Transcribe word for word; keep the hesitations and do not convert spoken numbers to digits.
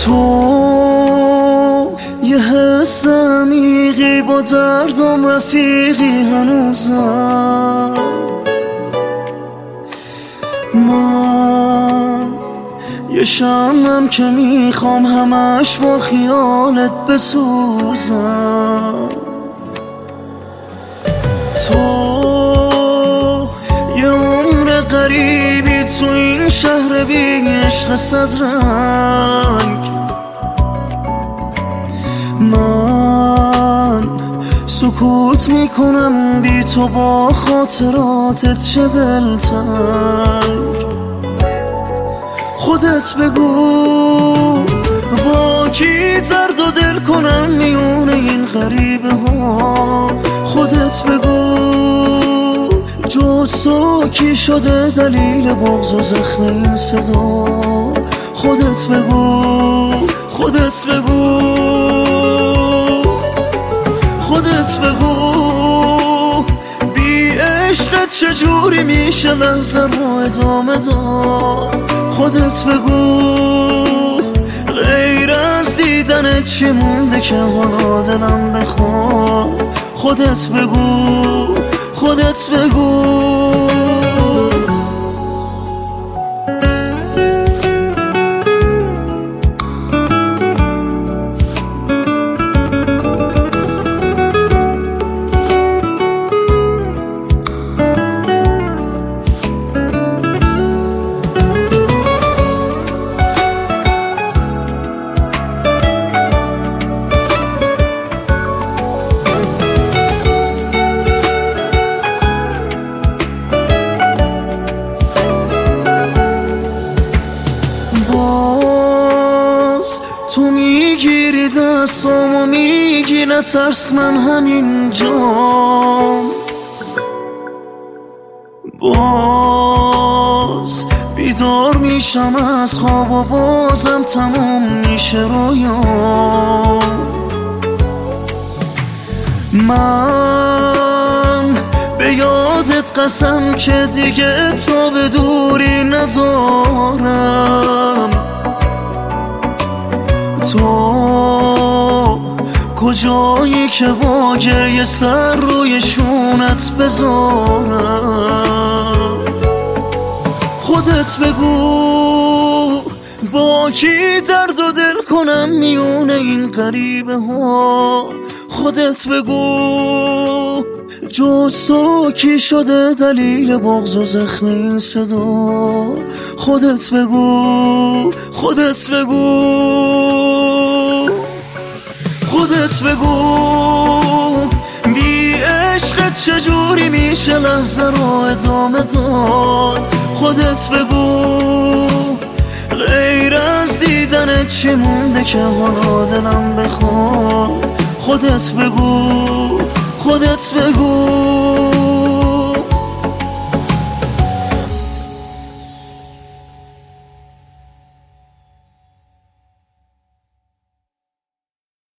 تو یه حس عمیقی با دردم رفیقی هنوزم. من یه شمعم که میخوام همش با خیالت بسوزم. تو یه عمر غریبی تو این شهر بی عشق صد رنگ. من سکوت میکنم بی تو با خاطراتت چه دلتنگ. خودت بگو با کی درد و دل کنم میون این غریبه ها. خودت بگو جز تو کی شده دلیل بغض و زخم این صدا. خودت بگو خودت بگو خودت بگو بی عشقت چجوری میشه لحظه رو ادامه داد. خودت بگو غیر از دیدنت چی مونده که حالا دلم بخواد. خودت بگو خودت بگو. تو میگیری دستامو میگی نترس من همینجام. باز بیدار میشم از خواب و بازم تموم میشه رویام. من به یادت قسم که دیگه تا به دوری ندارم. تو کجایی که با گریه سر روی شونت بذارم. خودت بگو با کی درد و دل کنم میون این غریبه ها. خودت بگو جز تو کی شده دلیل بغض و زخم این صدا. خودت بگو خودت بگو خودت بگو بی عشقت چجوری میشه لحظه رو ادامه داد. خودت بگو غیر از دیدنت چی مونده که حالا دلم بخواد. خودت بگو